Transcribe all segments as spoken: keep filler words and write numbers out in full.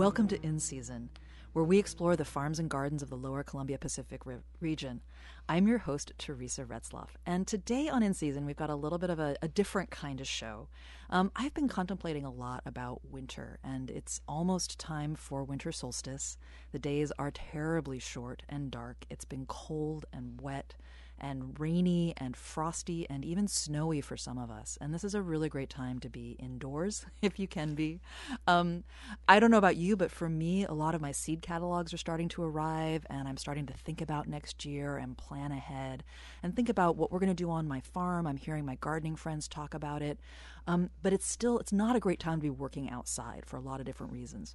Welcome to In Season, where we explore the farms and gardens of the lower Columbia Pacific re- region. I'm your host, Teresa Retzloff, and today on In Season, we've got a little bit of a, a different kind of show. Um, I've been contemplating a lot about winter, and it's almost time for winter solstice. The days are terribly short and dark. It's been cold and wet and rainy and frosty and even snowy for some of us. And this is a really great time to be indoors, if you can be. Um, I don't know about you, but for me, a lot of my seed catalogs are starting to arrive, and I'm starting to think about next year and plan ahead and think about what we're going to do on my farm. I'm hearing my gardening friends talk about it. Um, but it's still, it's not a great time to be working outside for a lot of different reasons.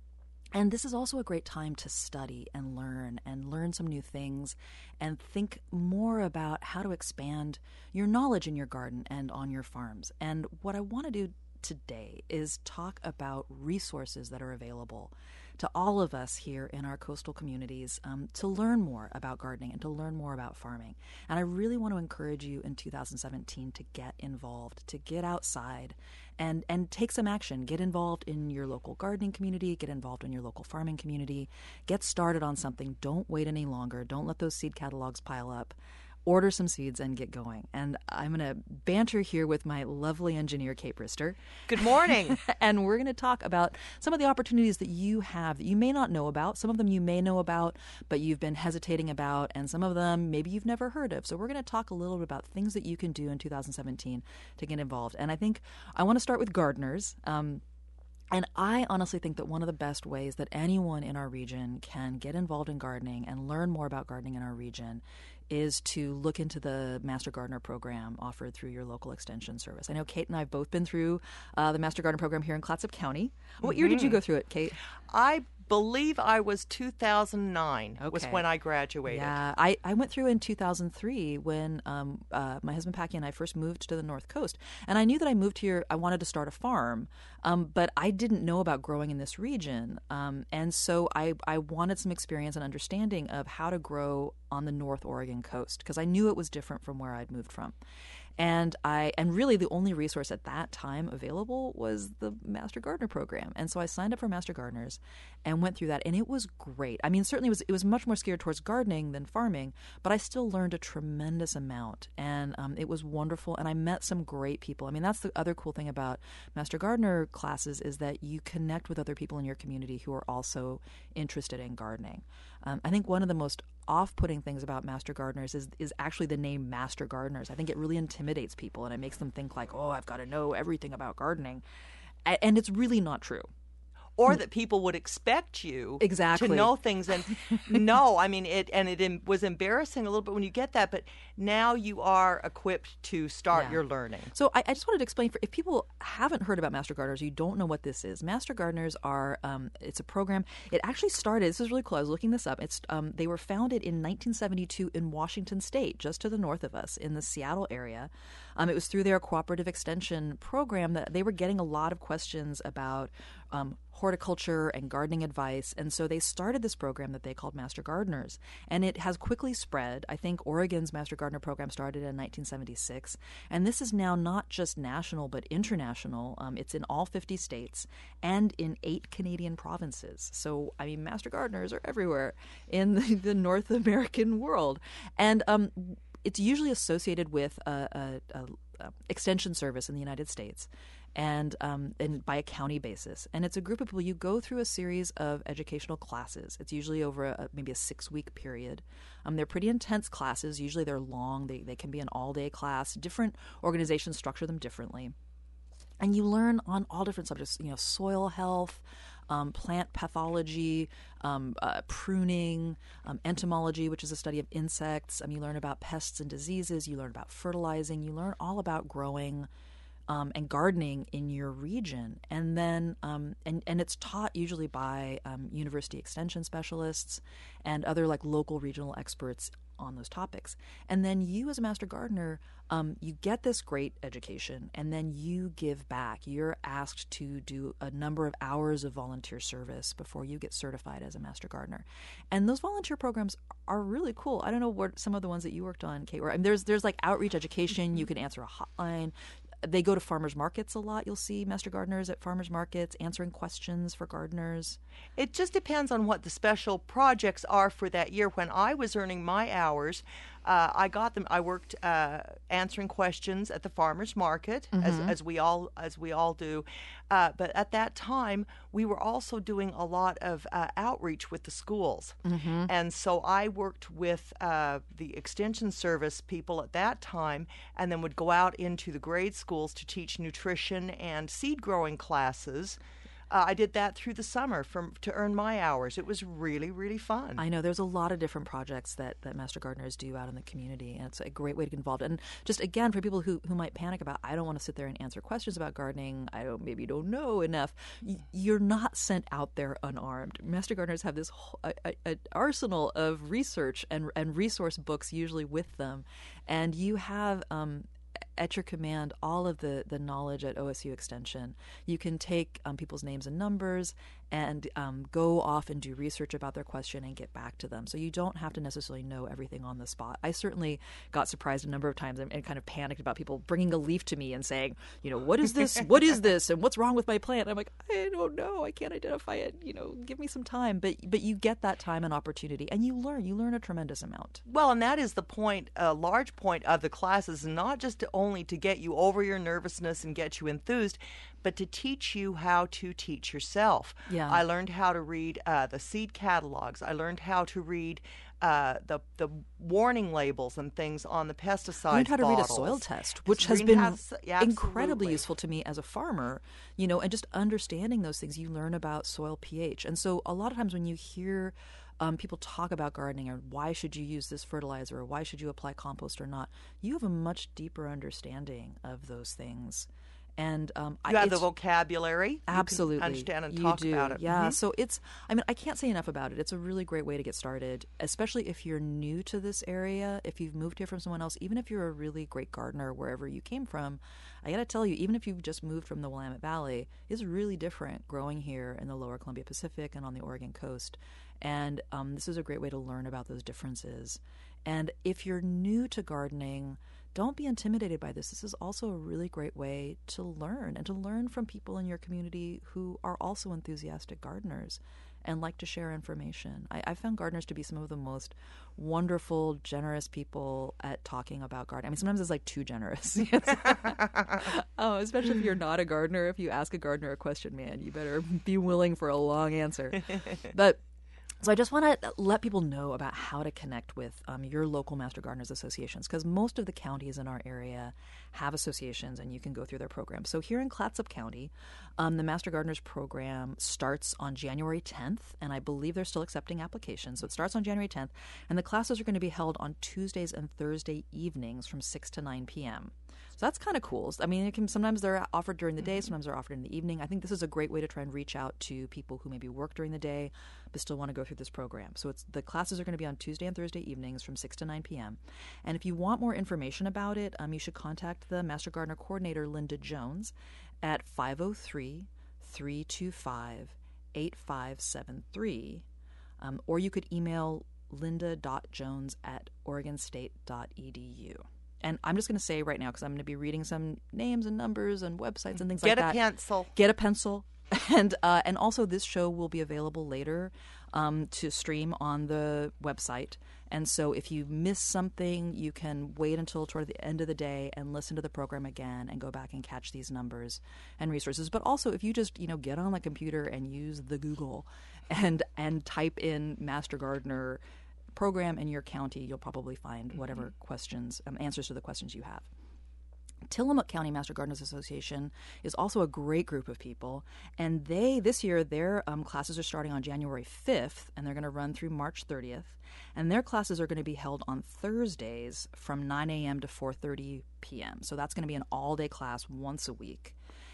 And this is also a great time to study and learn and learn some new things and think more about how to expand your knowledge in your garden and on your farms. And what I want to do today is talk about resources that are available to all of us here in our coastal communities um, to learn more about gardening and to learn more about farming. And I really want to encourage you in two thousand seventeen to get involved, to get outside and, and take some action. Get involved in your local gardening community, get involved in your local farming community, get started on something. Don't wait any longer. Don't let those seed catalogs pile up. Order some seeds and get going. And I'm going to banter here with my lovely engineer, Kate Brister. Good morning. And we're going to talk about some of the opportunities that you have that you may not know about. Some of them you may know about, but you've been hesitating about. And some of them maybe you've never heard of. So we're going to talk a little bit about things that you can do in two thousand seventeen to get involved. And I think I want to start with gardeners. Um, And I honestly think that one of the best ways that anyone in our region can get involved in gardening and learn more about gardening in our region is to look into the Master Gardener program offered through your local extension service. I know Kate and I have both been through uh, the Master Gardener program here in Clatsop County. What mm-hmm. year did you go through it, Kate? I believe I was two thousand nine okay. was when I graduated. Yeah, I, I went through in two thousand three when um, uh, my husband Packy and I first moved to the North Coast. And I knew that I moved here, I wanted to start a farm, um, but I didn't know about growing in this region. Um, and so I, I wanted some experience and understanding of how to grow on the North Oregon coast because I knew it was different from where I'd moved from. And I and really the only resource at that time available was the Master Gardener program. And so I signed up for Master Gardeners and went through that. And it was great. I mean, certainly it was, it was much more geared towards gardening than farming, but I still learned a tremendous amount. And um, it was wonderful. And I met some great people. I mean, that's the other cool thing about Master Gardener classes is that you connect with other people in your community who are also interested in gardening. Um, I think one of the most off-putting things about Master Gardeners is is actually the name Master Gardeners. I think it really intimidates people and it makes them think like, oh, I've got to know everything about gardening. A- and it's really not true. Or that people would expect you exactly. to know things. And no, I mean, it and it em- was embarrassing a little bit when you get that, but now you are equipped to start yeah. your learning. So I, I just wanted to explain, for if people haven't heard about Master Gardeners, you don't know what this is. Master Gardeners are, um, it's a program. It actually started, this is really cool, I was looking this up. It's um, They were founded in nineteen seventy-two in Washington State, just to the north of us, in the Seattle area. Um, it was through their cooperative extension program that they were getting a lot of questions about um, horticulture and gardening advice. And so they started this program that they called Master Gardeners. And it has quickly spread. I think Oregon's Master Gardener program started in nineteen seventy-six. And this is now not just national, but international. Um, it's in all fifty states and in eight Canadian provinces. So, I mean, Master Gardeners are everywhere in the, the North American world. And um, it's usually associated with a, a, a, a extension service in the United States. And um, and by a county basis. And it's a group of people. You go through a series of educational classes. It's usually over a, maybe a six-week period. Um, they're pretty intense classes. Usually they're long. They, they can be an all-day class. Different organizations structure them differently. And you learn on all different subjects, you know, soil health, um, plant pathology, um, uh, pruning, um, entomology, which is a study of insects. Um, you learn about pests and diseases. You learn about fertilizing. You learn all about growing Um, and gardening in your region. And then, um, and, and it's taught usually by um, university extension specialists and other like local regional experts on those topics. And then you as a Master Gardener, um, you get this great education and then you give back. You're asked to do a number of hours of volunteer service before you get certified as a Master Gardener. And those volunteer programs are really cool. I don't know what some of the ones that you worked on, Kate, were. I mean, there's, there's like outreach education. You can answer a hotline. they go to farmers markets a lot. You'll see master gardeners at farmers markets answering questions for gardeners. It just depends on what the special projects are for that year. When I was earning my hours, uh, I got them. I worked uh, answering questions at the farmers market, mm-hmm. as as we all as we all do. Uh, but at that time, we were also doing a lot of uh, outreach with the schools, mm-hmm. and so I worked with uh, the extension service people at that time, and then would go out into the grade schools to teach nutrition and seed growing classes. Uh, I did that through the summer from to earn my hours. It was really, really fun. I know there's a lot of different projects that, that Master Gardeners do out in the community, and it's a great way to get involved. And just again, for people who, who might panic about, I don't want to sit there and answer questions about gardening, I don't maybe don't know enough, y- you're not sent out there unarmed. Master Gardeners have this whole, a, a, a arsenal of research and, and resource books usually with them, and you have um, at your command all of the, the knowledge at O S U Extension. You can take um, people's names and numbers and um, go off and do research about their question and get back to them. So you don't have to necessarily know everything on the spot. I certainly got surprised a number of times and, and kind of panicked about people bringing a leaf to me and saying, you know, what is this? What is this? And what's wrong with my plant? I'm like, I don't know. I can't identify it. You know, give me some time. But but you get that time and opportunity, and you learn. You learn a tremendous amount. Well, and that is the point, a large point of the classes, not just to only to get you over your nervousness and get you enthused, but to teach you how to teach yourself. Yeah. I learned how to read uh, the seed catalogs. I learned how to read uh, the the warning labels and things on the pesticide I learned how to bottles. read a soil test, which It's has reading been how to- yeah, incredibly absolutely. useful to me as a farmer, you know, and just understanding those things, you learn about soil pH. And so a lot of times when you hear um, people talk about gardening or why should you use this fertilizer or why should you apply compost or not, you have a much deeper understanding of those things. And um, You I, have the it's- vocabulary. Absolutely. You can understand and you talk do. about it. Yeah. Mhm. So it's, I mean, I can't say enough about it. It's a really great way to get started, especially if you're new to this area, if you've moved here from someone else, even if you're a really great gardener wherever you came from. I got to tell you, even if you've just moved from the Willamette Valley, it's really different growing here in the lower Columbia Pacific and on the Oregon coast. And um, this is a great way to learn about those differences. And if you're new to gardening, don't be intimidated by this. This is also a really great way to learn and to learn from people in your community who are also enthusiastic gardeners and like to share information. I, I found gardeners to be some of the most wonderful, generous people at talking about gardening. I mean, sometimes it's like too generous. Oh, especially if you're not a gardener. If you ask a gardener a question, man, you better be willing for a long answer. But so I just want to let people know about how to connect with um, your local Master Gardeners associations, because most of the counties in our area have associations and you can go through their programs. So here in Clatsop County, um, the Master Gardeners program starts on January tenth, and I believe they're still accepting applications. So it starts on January tenth, and the classes are going to be held on Tuesdays and Thursday evenings from six to nine p.m. So that's kind of cool. I mean, it can, sometimes they're offered during the day, sometimes they're offered in the evening. I think this is a great way to try and reach out to people who maybe work during the day but still want to go through this program. So it's the classes are going to be on Tuesday and Thursday evenings from six to nine p.m. And if you want more information about it, um, you should contact the Master Gardener Coordinator, Linda Jones, at five oh three, three two five, eight five seven three. Um, or you could email linda dot jones at oregon state dot e d u. And I'm just going to say right now, because I'm going to be reading some names and numbers and websites and things Get like a that. pencil. Get a pencil. And uh, and also this show will be available later um, to stream on the website. And so if you miss something, you can wait until toward the end of the day and listen to the program again and go back and catch these numbers and resources. But also if you just, you know, get on the computer and use the Google and and type in Master Gardener program in your county, you'll probably find whatever mm-hmm. questions, um, answers to the questions you have. Tillamook County Master Gardeners Association is also a great group of people, and they this year their um, classes are starting on January fifth, and they're going to run through March thirtieth, and their classes are going to be held on Thursdays from nine a.m. to four thirty p.m. So that's going to be an all-day class once a week.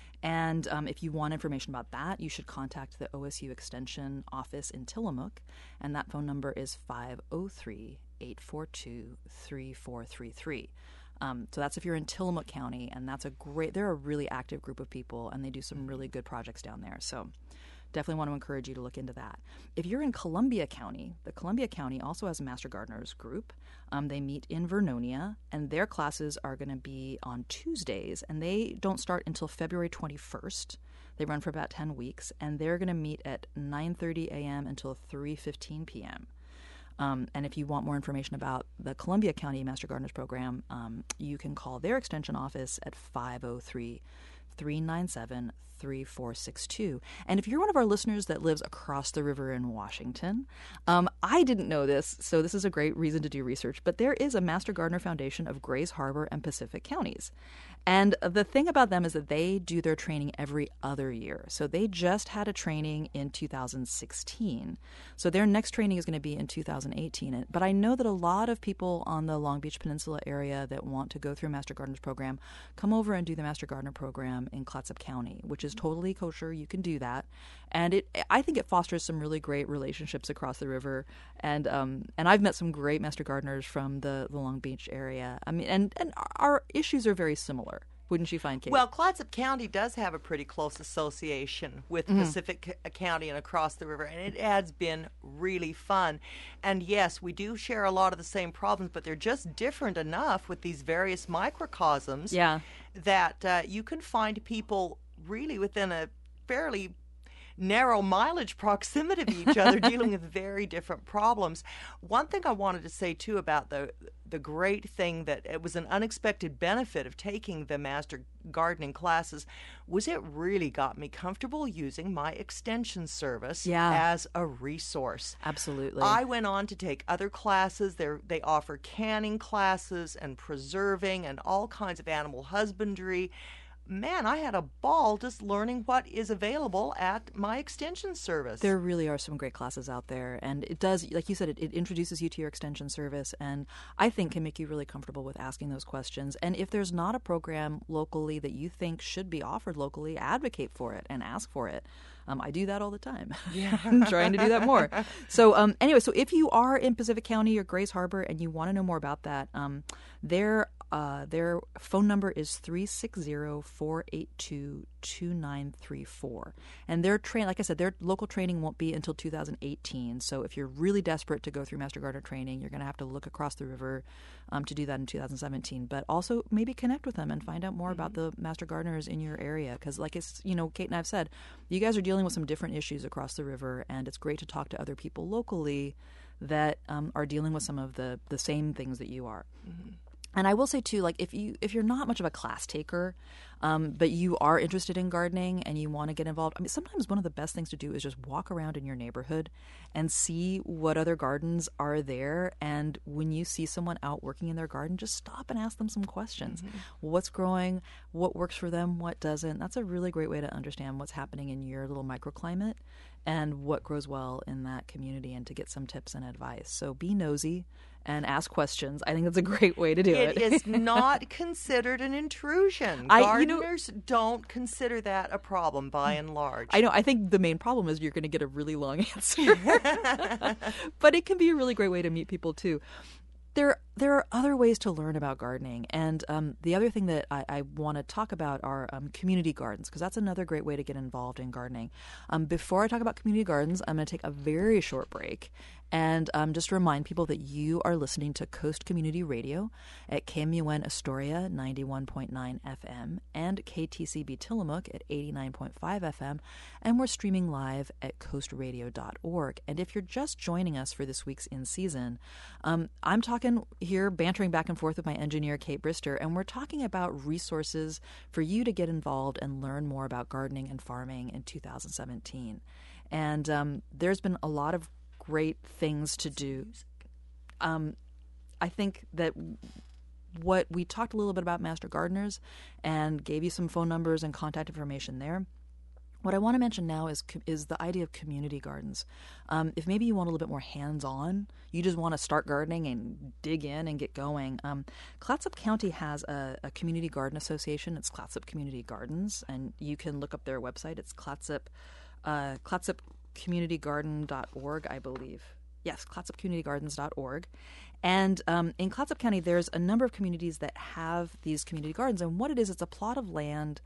And um, if you want information about that, you should contact the O S U Extension office in Tillamook, and that phone number is five oh three, eight four two, three four three three. Um, so that's if you're in Tillamook County, and that's a great, they're a really active group of people, and they do some really good projects down there. So definitely want to encourage you to look into that. If you're in Columbia County, the Columbia County also has a Master Gardeners group. Um, they meet in Vernonia, and their classes are going to be on Tuesdays, and they don't start until February twenty-first. They run for about ten weeks, and they're going to meet at nine thirty a.m. until three fifteen p.m. Um, and if you want more information about the Columbia County Master Gardeners program, um, you can call their extension office at five oh three, three nine seven, three four six two. And if you're one of our listeners that lives across the river in Washington, um, I didn't know this, so this is a great reason to do research, but there is a Master Gardener Foundation of Grays Harbor and Pacific counties. And the thing about them is that they do their training every other year. So they just had a training in two thousand sixteen. So their next training is going to be in two thousand eighteen. But I know that a lot of people on the Long Beach Peninsula area that want to go through a Master Gardeners program come over and do the Master Gardener program in Clatsop County, which is totally kosher. You can do that. And it, I think it fosters some really great relationships across the river. And um, and I've met some great Master Gardeners from the, the Long Beach area. I mean, and, and our issues are very similar. Wouldn't you find, Kate? Well, Clatsop County does have a pretty close association with mm-hmm. Pacific C- County and across the river, and it has been really fun. And yes, we do share a lot of the same problems, but they're just different enough with these various microcosms yeah. that uh, you can find people really within a fairly narrow mileage proximity of each other dealing with very different problems. One thing I wanted to say, too, about the the great thing that it was an unexpected benefit of taking the Master Gardening classes was it really got me comfortable using my extension service yeah. as a resource. Absolutely. I went on to take other classes. They're, they offer canning classes and preserving and all kinds of animal husbandry. Man, I had a ball just learning what is available at my extension service. There really are some great classes out there, and it does, like you said, it, it introduces you to your extension service, and I think can make you really comfortable with asking those questions. And if there's not a program locally that you think should be offered locally, advocate for it and ask for it. Um, I do that all the time. Yeah. I'm trying to do that more. So um, anyway, so if you are in Pacific County or Grays Harbor and you want to know more about that, um, their uh, their phone number is three six zero, four eight two, two nine three four. And their train, like I said, their local training won't be until two thousand eighteen. So if you're really desperate to go through Master Gardener training, you're going to have to look across the river um, to do that in two thousand seventeen. But also maybe connect with them and find out more mm-hmm. about the Master Gardeners in your area. Because like it's, you know, Kate and I have said, you guys are dealing with some different issues across the river, and it's great to talk to other people locally that um, are dealing with some of the, the same things that you are. Mm-hmm. And I will say too, like if you if you're not much of a class taker, um, but you are interested in gardening and you want to get involved, I mean, sometimes one of the best things to do is just walk around in your neighborhood and see what other gardens are there. And when you see someone out working in their garden, just stop and ask them some questions. Mm-hmm. What's growing? What works for them? What doesn't? That's a really great way to understand what's happening in your little microclimate and what grows well in that community, and to get some tips and advice. So be nosy and ask questions. I think that's a great way to do it. It is not considered an intrusion. I, Gardeners you know, don't consider that a problem by and large. I know. I think the main problem is you're going to get a really long answer. But it can be a really great way to meet people too. There, there are other ways to learn about gardening, and um, the other thing that I, I want to talk about are um, community gardens, because that's another great way to get involved in gardening. Um, before I talk about community gardens, I'm going to take a very short break and um, just remind people that you are listening to Coast Community Radio at K M U N Astoria ninety-one point nine F M and K T C B Tillamook at eighty-nine point five F M, and we're streaming live at coast radio dot org. And if you're just joining us for this week's In Season, um, I'm talking here, bantering back and forth with my engineer, Kate Brister, and we're talking about resources for you to get involved and learn more about gardening and farming in two thousand seventeen. And um, there's been a lot of great things to do. Um, I think that what we talked a little bit about Master Gardeners and gave you some phone numbers and contact information there. What I want to mention now is is the idea of community gardens. Um, if maybe you want a little bit more hands-on, you just want to start gardening and dig in and get going. Um, Clatsop County has a, a community garden association. It's Clatsop Community Gardens, and you can look up their website. It's Clatsop, uh, clatsop community garden dot org, I believe. Yes, clatsop community gardens dot org. And um, in Clatsop County, there's a number of communities that have these community gardens. And what it is, it's a plot of land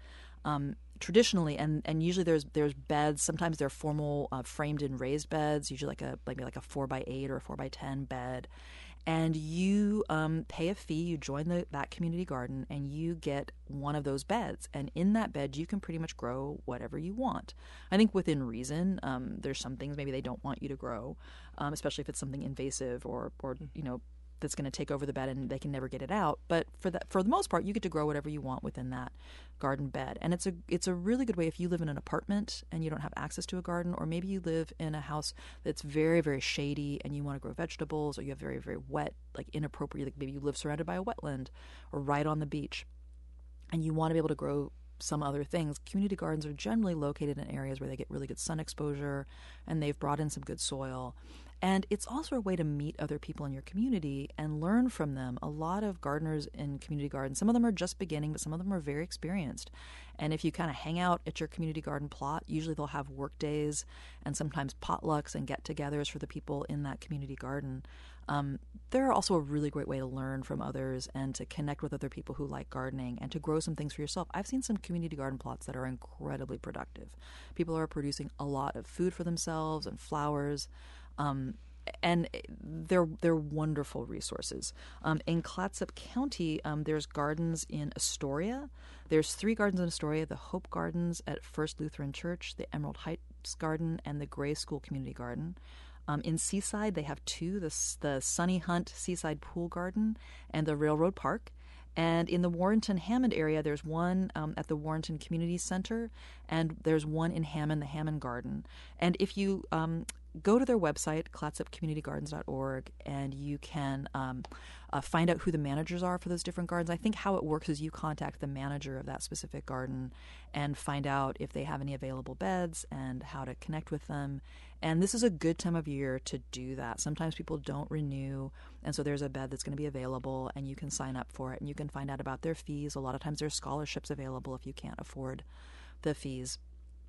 Um, traditionally, and, and usually there's there's beds. Sometimes they're formal, uh, framed in raised beds. Usually like a maybe like a four by eight or a four by ten bed, and you um, pay a fee. You join the that community garden, and you get one of those beds. And in that bed, you can pretty much grow whatever you want. I think within reason. Um, there's some things maybe they don't want you to grow, um, especially if it's something invasive or or you know. that's going to take over the bed and they can never get it out. But for the, for the most part, you get to grow whatever you want within that garden bed. And it's a it's a really good way if you live in an apartment and you don't have access to a garden, or maybe you live in a house that's very, very shady and you want to grow vegetables, or you have very, very wet, like inappropriate, like maybe you live surrounded by a wetland or right on the beach and you want to be able to grow some other things. Community gardens are generally located in areas where they get really good sun exposure and they've brought in some good soil. And it's also a way to meet other people in your community and learn from them. A lot of gardeners in community gardens, some of them are just beginning, but some of them are very experienced. And if you kind of hang out at your community garden plot, usually they'll have work days and sometimes potlucks and get-togethers for the people in that community garden. Um, they're also a really great way to learn from others and to connect with other people who like gardening and to grow some things for yourself. I've seen some community garden plots that are incredibly productive. People are producing a lot of food for themselves and flowers. Um, and they're they're wonderful resources. Um, in Clatsop County, um, there's gardens in Astoria. There's three gardens in Astoria: the Hope Gardens at First Lutheran Church, the Emerald Heights Garden, and the Gray School Community Garden. Um, in Seaside, they have two: the the Sunny Hunt Seaside Pool Garden and the Railroad Park. And in the Warrenton-Hammond area, there's one um, at the Warrenton Community Center, and there's one in Hammond, the Hammond Garden. And if you um, go to their website, clatsop community gardens dot org, and you can um, uh, find out who the managers are for those different gardens. I think how it works is you contact the manager of that specific garden and find out if they have any available beds and how to connect with them. And this is a good time of year to do that. Sometimes people don't renew, and so there's a bed that's going to be available, and you can sign up for it, and you can find out about their fees. A lot of times there's scholarships available if you can't afford the fees.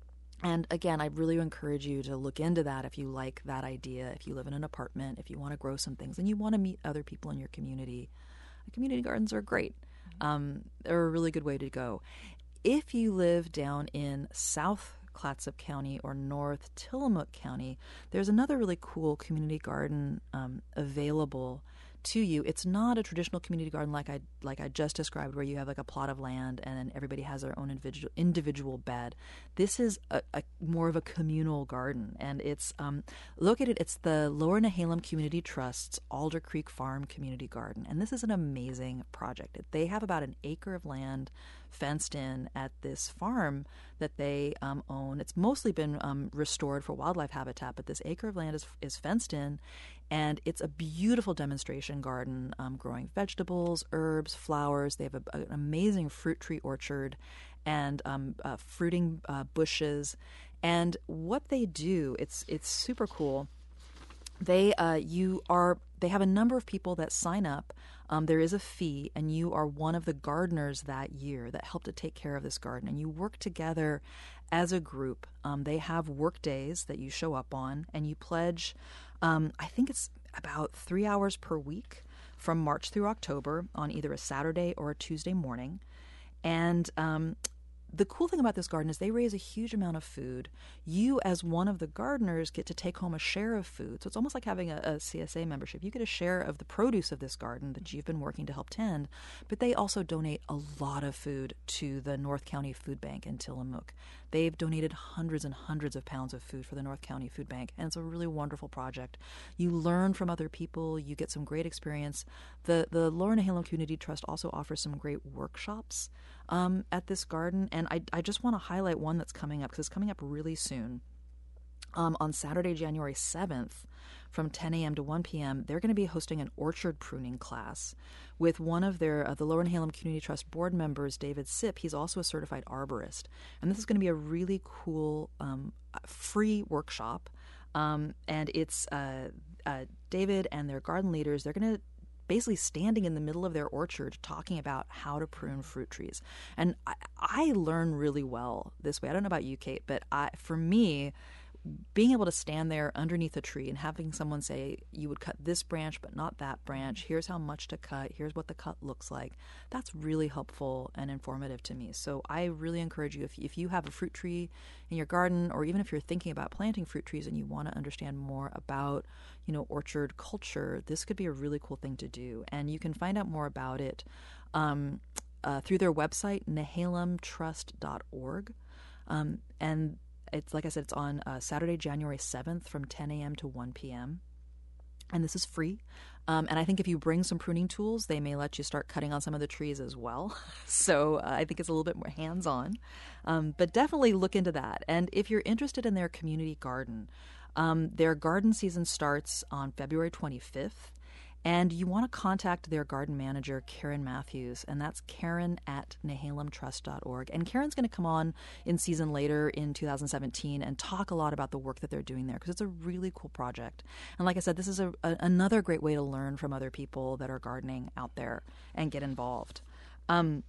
And again, I really encourage you to look into that if you like that idea, if you live in an apartment, if you want to grow some things, and you want to meet other people in your community. Community gardens are great. Um, they're a really good way to go. If you live down in South Clatsop County or North Tillamook County, there's another really cool community garden um, available to you. It's not a traditional community garden like I like I just described, where you have like a plot of land and then everybody has their own individual individual bed. This is a, a more of a communal garden, and it's um, located. It's the Lower Nehalem Community Trust's Alder Creek Farm Community Garden, and this is an amazing project. They have about an acre of land fenced in at this farm that they um, own. It's mostly been um, restored for wildlife habitat, but this acre of land is is fenced in, and it's a beautiful demonstration garden, um, growing vegetables, herbs, flowers. They have a, an amazing fruit tree orchard and um, uh, fruiting uh, bushes. And what they do, it's it's super cool. They uh, you are they have a number of people that sign up. Um, there is a fee, and you are one of the gardeners that year that help to take care of this garden. And you work together as a group. Um, they have work days that you show up on, and you pledge, um, I think it's about three hours per week from March through October on either a Saturday or a Tuesday morning. And um, the cool thing about this garden is they raise a huge amount of food. You, as one of the gardeners, get to take home a share of food. So it's almost like having a, a C S A membership. You get a share of the produce of this garden that you've been working to help tend, but they also donate a lot of food to the North County Food Bank in Tillamook. They've donated hundreds and hundreds of pounds of food for the North County Food Bank, and it's a really wonderful project. You learn from other people. You get some great experience. The the Lower Nehalem Community Trust also offers some great workshops um, at this garden, and I, I just want to highlight one that's coming up because it's coming up really soon. Um, on Saturday, January seventh, from ten a.m. to one p.m., they're going to be hosting an orchard pruning class with one of their uh, the Lower Nehalem Community Trust board members, David Sipp. He's also a certified arborist, and this is going to be a really cool um, free workshop. Um, and it's uh, uh, David and their garden leaders. They're going to basically standing in the middle of their orchard talking about how to prune fruit trees. And I, I learn really well this way. I don't know about you, Kate, but I, for me, being able to stand there underneath a tree and having someone say, you would cut this branch but not that branch, here's how much to cut, here's what the cut looks like, that's really helpful and informative to me. So I really encourage you, if, if you have a fruit tree in your garden, or even if you're thinking about planting fruit trees and you want to understand more about, you know, orchard culture, this could be a really cool thing to do. And you can find out more about it um, uh, through their website, nehalem trust dot org. Um, and It's like I said, it's on uh, Saturday, January seventh from ten a.m. to one p.m. And this is free. Um, and I think if you bring some pruning tools, they may let you start cutting on some of the trees as well. So uh, I think it's a little bit more hands-on. Um, but definitely look into that. And if you're interested in their community garden, um, their garden season starts on February twenty-fifth. And you want to contact their garden manager, Karen Matthews, and that's Karen at nehalem trust dot org. And Karen's going to come on in season later in two thousand seventeen and talk a lot about the work that they're doing there, because it's a really cool project. And like I said, this is a, a, another great way to learn from other people that are gardening out there and get involved. Um,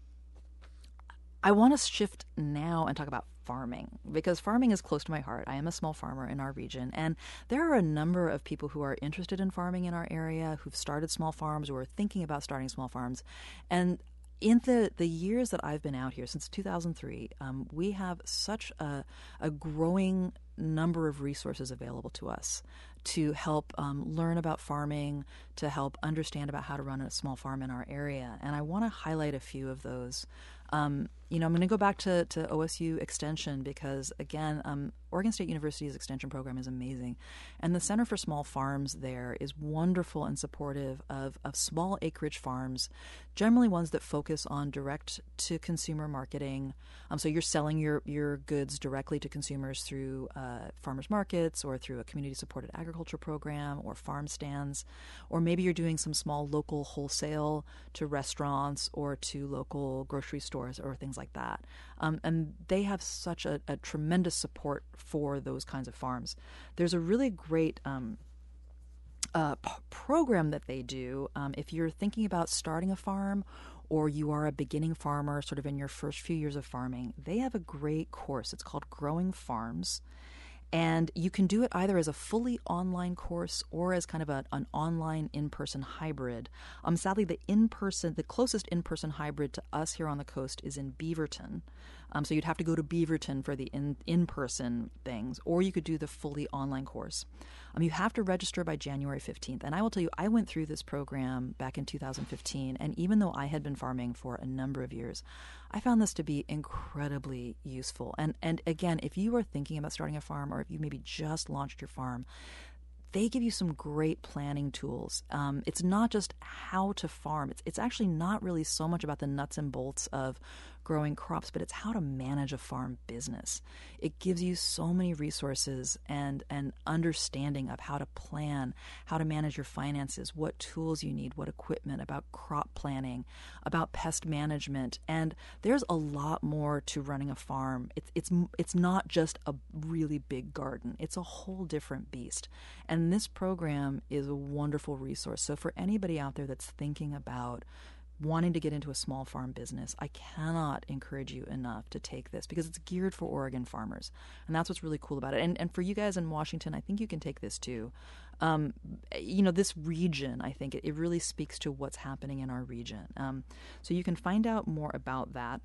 I want to shift now and talk about farming, because farming is close to my heart. I am a small farmer in our region, and there are a number of people who are interested in farming in our area, who've started small farms or are thinking about starting small farms. And in the, the years that I've been out here, since two thousand three, um, we have such a, a growing number of resources available to us to help um, learn about farming, to help understand about how to run a small farm in our area. And I want to highlight a few of those. Um, you know, I'm going to go back to, to O S U Extension because, again, um, Oregon State University's Extension program is amazing. And the Center for Small Farms there is wonderful and supportive of, of small acreage farms, generally ones that focus on direct-to-consumer marketing. Um, so you're selling your, your goods directly to consumers through uh, farmers markets or through a community-supported agriculture program or farm stands. Or maybe you're doing some small local wholesale to restaurants or to local grocery stores or things like that. Um, and they have such a, a tremendous support for those kinds of farms. There's a really great um, uh, p- program that they do. Um, if you're thinking about starting a farm, or you are a beginning farmer sort of in your first few years of farming, they have a great course. It's called Growing Farms. And you can do it either as a fully online course or as kind of a, an online in-person hybrid. Um, sadly, the in-person, the closest in-person hybrid to us here on the coast is in Beaverton. Um, so you'd have to go to Beaverton for the in, in-person things, or you could do the fully online course. Um, you have to register by January fifteenth. And I will tell you, I went through this program back in two thousand fifteen, and even though I had been farming for a number of years, I found this to be incredibly useful. And and again, if you are thinking about starting a farm, or if you maybe just launched your farm, they give you some great planning tools. Um, it's not just how to farm. It's, it's actually not really so much about the nuts and bolts of growing crops, but it's how to manage a farm business. It gives you so many resources and an understanding of how to plan, how to manage your finances, what tools you need, what equipment, about crop planning, about pest management. And there's a lot more to running a farm. It's, it's, it's not just a really big garden. It's a whole different beast. And this program is a wonderful resource. So for anybody out there that's thinking about wanting to get into a small farm business, I cannot encourage you enough to take this, because it's geared for Oregon farmers. And that's what's really cool about it. And and for you guys in Washington, I think you can take this too. Um, you know, this region, I think it, it really speaks to what's happening in our region. Um, so you can find out more about that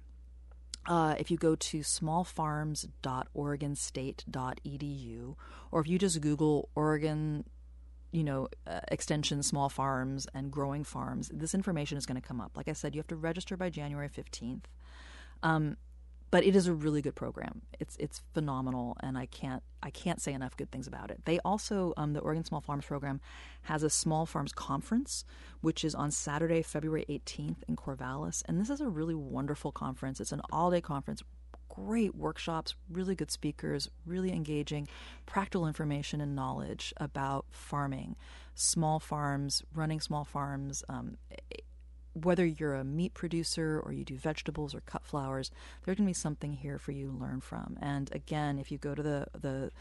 Uh, if you go to small farms dot oregon state dot e d u, or if you just Google Oregon, you know, uh, extension small farms and growing farms, this information is going to come up. Like I said, you have to register by January fifteenth. Um, but it is a really good program. It's it's phenomenal, and I can't I can't say enough good things about it. They also, um, the Oregon Small Farms Program has a Small Farms Conference, which is on Saturday, February eighteenth in Corvallis. And this is a really wonderful conference. It's an all-day conference. Great workshops, really good speakers, really engaging, practical information and knowledge about farming, small farms, running small farms. Um, whether you're a meat producer or you do vegetables or cut flowers, there's going to be something here for you to learn from. And again, if you go to the the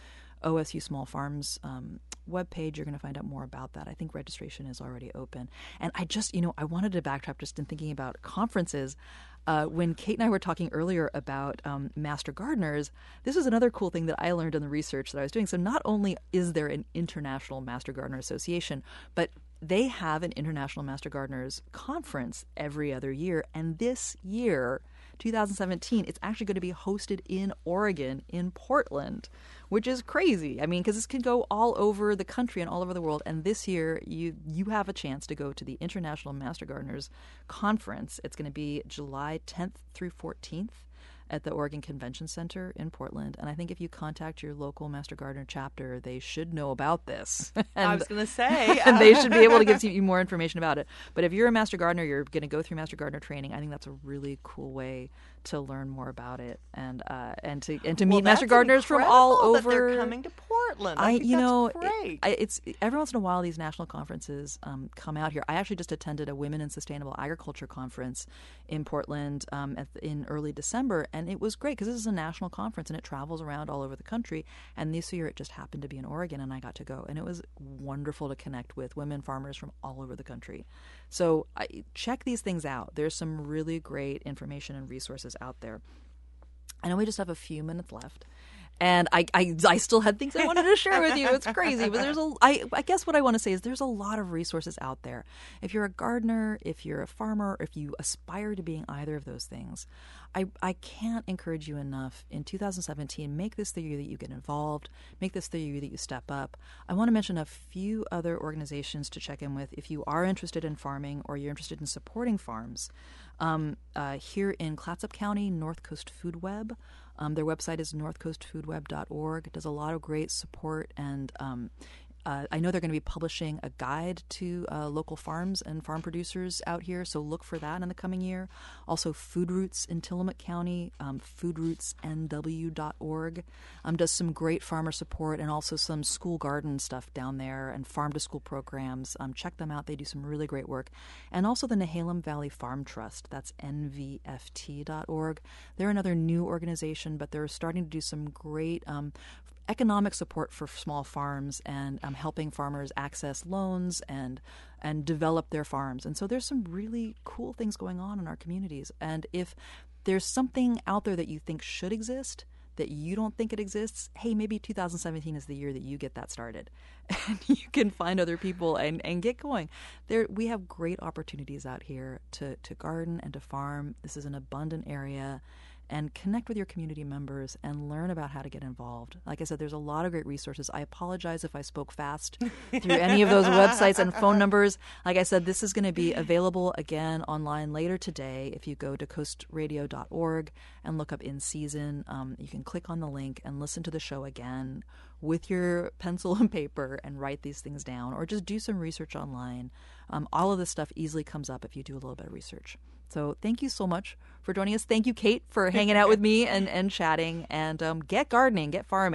O S U Small Farms um, webpage. You're going to find out more about that. I think registration is already open. And I just, you know, I wanted to backtrack just in thinking about conferences. Uh, when Kate and I were talking earlier about um, Master Gardeners, this was another cool thing that I learned in the research that I was doing. So not only is there an International Master Gardener Association, but they have an International Master Gardeners Conference every other year. And this year, two thousand seventeen, it's actually going to be hosted in Oregon, in Portland, which is crazy. I mean, because this can go all over the country and all over the world. And this year, you you have a chance to go to the International Master Gardeners Conference. It's going to be July tenth through fourteenth at the Oregon Convention Center in Portland. And I think if you contact your local Master Gardener chapter, they should know about this. and, I was going to say. and they should be able to give you more information about it. But if you're a Master Gardener, you're going to go through Master Gardener training. I think that's a really cool way to learn more about it and uh, and to and to meet well, Master Gardeners from all over. That they're coming to Portland. I, I think you that's know, great. It, it's every once in a while these national conferences um, come out here. I actually just attended a Women in Sustainable Agriculture conference in Portland um, at the, in early December, and it was great because this is a national conference and it travels around all over the country. And this year it just happened to be in Oregon, and I got to go, and it was wonderful to connect with women farmers from all over the country. So I, check these things out. There's some really great information and resources out there. I know we just have a few minutes left. And I, I, I still had things I wanted to share with you. It's crazy. But there's a, I, I guess what I want to say is there's a lot of resources out there. If you're a gardener, if you're a farmer, if you aspire to being either of those things, I, I can't encourage you enough. In two thousand seventeen, make this the year that you get involved. Make this the year that you step up. I want to mention a few other organizations to check in with if you are interested in farming or you're interested in supporting farms. Um, uh, here in Clatsop County, North Coast Food Web. Um, their website is north coast food web dot org. It does a lot of great support, and um, uh, I know they're going to be publishing a guide to uh, local farms and farm producers out here, so look for that in the coming year. Also, Food Roots in Tillamook County, um, food roots n w dot org, um, does some great farmer support and also some school garden stuff down there and farm-to-school programs. Um, check them out. They do some really great work. And also the Nehalem Valley Farm Trust. That's n v f t dot org. They're another new organization, but they're starting to do some great um, economic support for small farms and um, helping farmers access loans and and develop their farms. And so there's some really cool things going on in our communities. And if there's something out there that you think should exist that you don't think it exists, hey, maybe two thousand seventeen is the year that you get that started. And you can find other people and, and get going. There, we have great opportunities out here to, to garden and to farm. This is an abundant area. And connect with your community members and learn about how to get involved. Like I said, there's a lot of great resources. I apologize if I spoke fast through any of those websites and phone numbers. Like I said, this is going to be available again online later today. If you go to coast radio dot org and look up In Season, um, you can click on the link and listen to the show again with your pencil and paper and write these things down, or just do some research online. Um, all of this stuff easily comes up if you do a little bit of research. So thank you so much for joining us. Thank you, Kate, for hanging out with me and, and chatting. And um, get gardening, get farming.